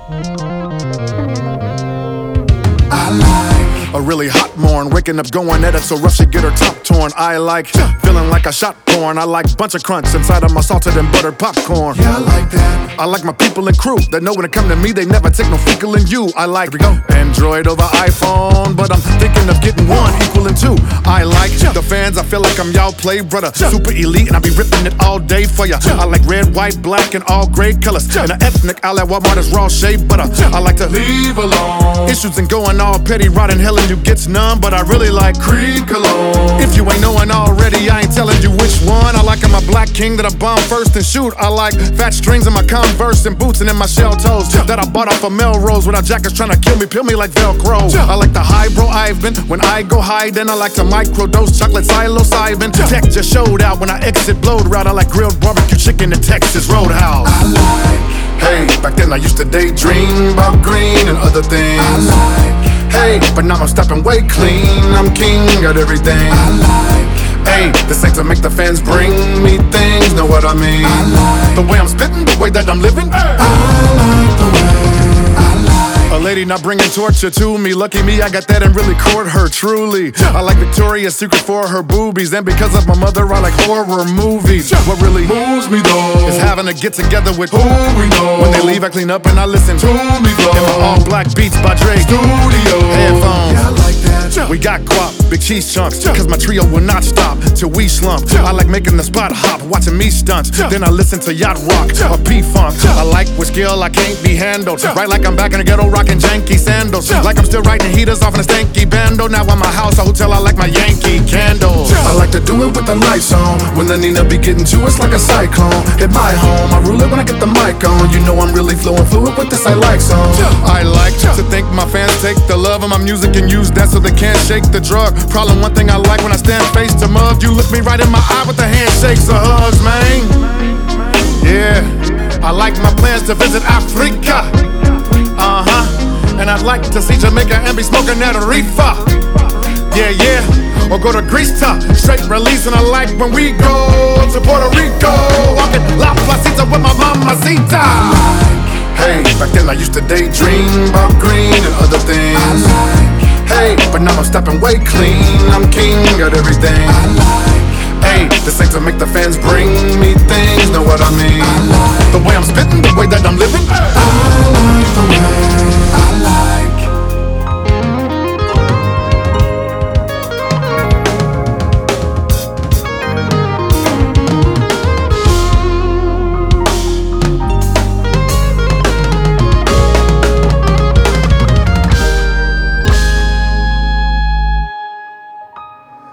I like a really hot morn, waking up going at it so rough she get her top torn. I like feeling like I shot porn. I like bunch of crunch inside of my salted and buttered popcorn. Yeah, I like that. I like my people and crew that know when it come to me they never take no fecal in you. I like Android over iPhone, but I'm thinking of getting one equal in two. I like the fans, I feel like I'm y'all play brother, super elite and I be ripping it all day for ya. I like red, white, black and all gray colors. And an ethnic I like Walmart is raw shea butter. I like to leave alone issues and going all petty, rotting hell and you gets none. But I really like Creed cologne. If you ain't knowing already, I ain't telling you which one. I like I'm a black king that I bomb first and shoot. I like fat strings in my Converse and boots and in my shell toes that I bought off of Melrose without jackets trying to kill me, peel me like Velcro. I like the high bro I've been when I go high, then I like to microdose chocolate psilocybin. Tech just showed out when I exit blowed route. I like grilled barbecue chicken in Texas Roadhouse. I like, hey, back then I used to daydream about green and other things. I like, hey, but now I'm stepping way clean. I'm king at everything. I like, hey, this ain't to make the fans bring me things, know what I mean? I like the way I'm spitting, the way that I'm living. I like the way I like. A lady not bringing torture to me. Lucky me, I got that and really court her truly. I like Victoria's Secret for her boobies, and because of my mother, I like horror movies. What really moves me though is having to get together with who we know. When they leave, I clean up and I listen to me though. In my all black beats by Dre Studio headphones. Yeah, I like that. We got guap, big cheese chunks, cause my trio will not stop till we slump. I like making the spot hop, watching me stunts. Then I listen to yacht rock or P-funk. I like with skill I can't be handled. Right like I'm back in the ghetto rocking janky sandals. Like I'm still writing heaters off in a stanky bando. Now at my house, a hotel, I like my Yankee candles. I like to do it with the lights on. When the Nina be getting to it's like a cyclone. At my home, I rule it when I get the mic on. You know I'm really flowing fluid with this I like song. I like to think my fans take the love of my music and use that so they can't shake the drug. Problem one thing I like when I stand face to mug. You look me right in my eye with the handshakes or hugs, man. Yeah, I like my plans to visit Africa. And I'd like to see Jamaica and be smoking that reefer. Yeah, yeah, or go to Greece to straight release. And I like when we go to Puerto Rico, walking La Placita with my mamacita. Hey, back then I used to daydream about green and other things. Hey, but now I'm stepping way clean. I'm king at everything. Hey, this ain't to make the fans bring me things, know what I mean? The way I'm spitting, the way that I'm living.